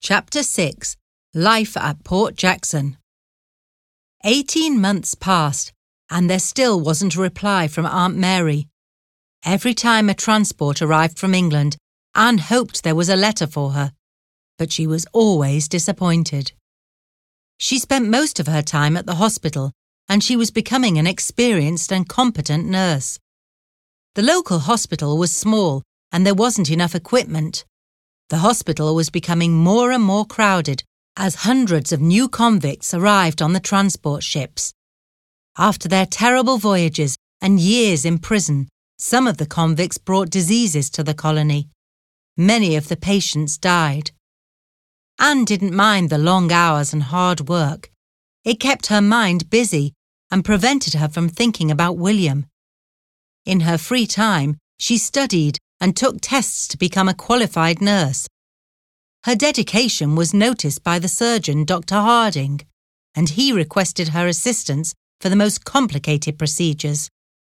Chapter 6. Life at Port Jackson. 18 months passed, and there still wasn't a reply from Aunt Mary. Every time a transport arrived from England, Anne hoped there was a letter for her, but she was always disappointed. She spent most of her time at the hospital, and she was becoming an experienced and competent nurse. The local hospital was small, and there wasn't enough equipment. The hospital was becoming more and more crowded as hundreds of new convicts arrived on the transport ships. After their terrible voyages and years in prison, some of the convicts brought diseases to the colony. Many of the patients died. Anne didn't mind the long hours and hard work. It kept her mind busy and prevented her from thinking about William. In her free time, she studied and took tests to become a qualified nurse. Her dedication was noticed by the surgeon, Dr. Harding, and he requested her assistance for the most complicated procedures.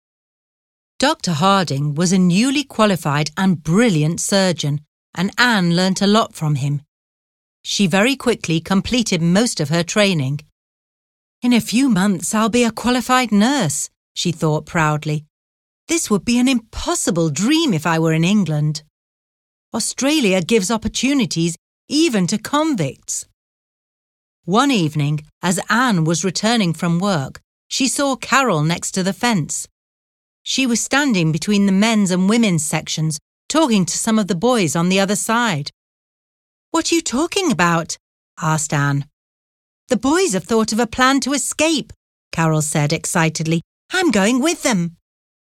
Dr. Harding was a newly qualified and brilliant surgeon, and Anne learnt a lot from him. She very quickly completed most of her training. "In a few months I'll be a qualified nurse," she thought proudly. "This would be an impossible dream if I were in England. Australia gives opportunities even to convicts." One evening, as Anne was returning from work, she saw Carol next to the fence. She was standing between the men's and women's sections, talking to some of the boys on the other side. "What are you talking about?" asked Anne. "The boys have thought of a plan to escape," Carol said excitedly. "I'm going with them."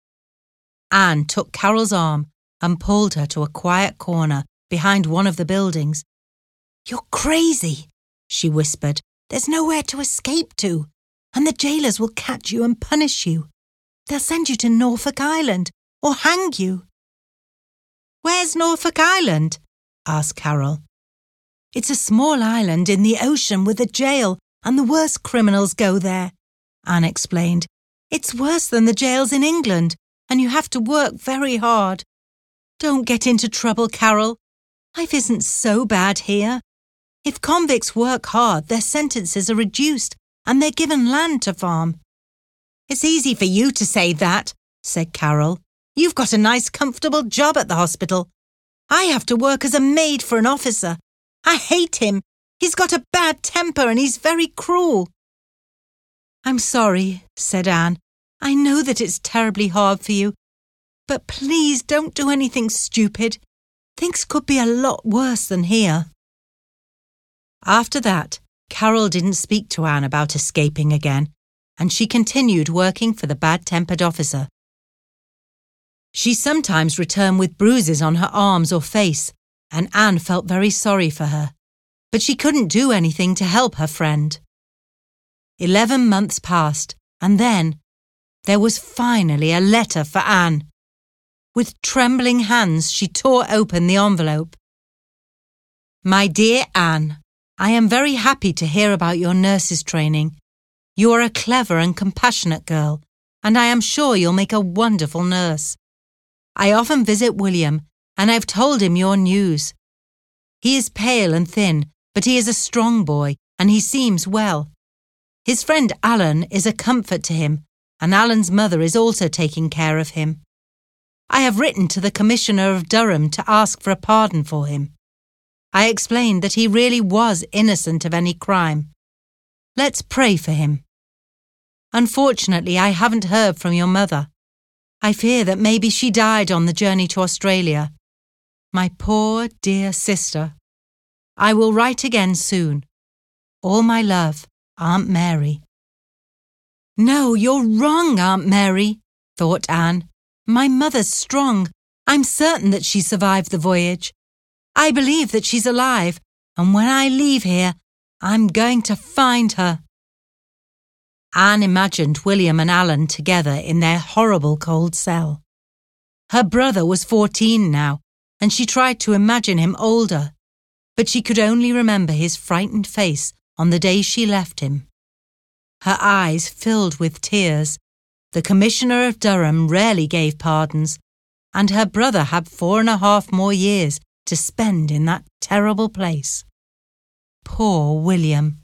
Anne took Carol's arm and pulled her to a quiet corner behind one of the buildings. "You're crazy," she whispered. "There's nowhere to escape to, and the jailers will catch you and punish you. They'll send you to Norfolk Island or hang you." "Where's Norfolk Island?" asked Carol. "It's a small island in the ocean with a jail, and the worst criminals go there," Anne explained. "It's worse than the jails in England, and you have to work very hard. Don't get into trouble, Carol. Life isn't so bad here. If convicts work hard, their sentences are reduced and they're given land to farm." "It's easy for you to say that," said Carol. "You've got a nice, comfortable job at the hospital. I have to work as a maid for an officer. I hate him. He's got a bad temper and he's very cruel." "I'm sorry," said Anne. "I know that it's terribly hard for you, but please don't do anything stupid. Things could be a lot worse than here." After that, Carol didn't speak to Anne about escaping again, and she continued working for the bad-tempered officer. She sometimes returned with bruises on her arms or face, and Anne felt very sorry for her, but she couldn't do anything to help her friend. 11 months passed, and then there was finally a letter for Anne. With trembling hands, she tore open the envelope. "My dear Anne, I am very happy to hear about your nurse's training. You are a clever and compassionate girl, and I am sure you'll make a wonderful nurse. I often visit William, and I've told him your news. He is pale and thin, but he is a strong boy, and he seems well. His friend Alan is a comfort to him, and Alan's mother is also taking care of him. I have written to the Commissioner of Durham to ask for a pardon for him. I explained that he really was innocent of any crime. Let's pray for him. Unfortunately, I haven't heard from your mother. I fear that maybe she died on the journey to Australia. My poor, dear sister. I will write again soon. All my love, Aunt Mary." "No, you're wrong, Aunt Mary," thought Anne. "My mother's strong. I'm certain that she survived the voyage. I believe that she's alive, and when I leave here, I'm going to find her." Anne imagined William and Alan together in their horrible cold cell. Her brother was 14 now, and she tried to imagine him older, but she could only remember his frightened face on the day she left him. Her eyes filled with tears. The Commissioner of Durham rarely gave pardons, and her brother had 4.5 more years to spend in that terrible place. Poor William.